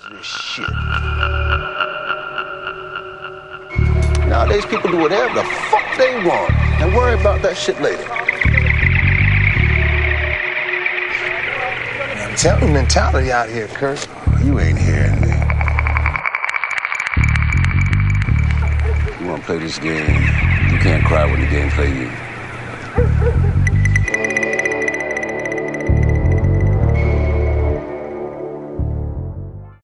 this shit. Nowadays, people do whatever the fuck they want and worry about that shit later. I'm telling you, mentality out here, Kurt. You ain't hearing me. You want to play this game, you can't cry when the game play you.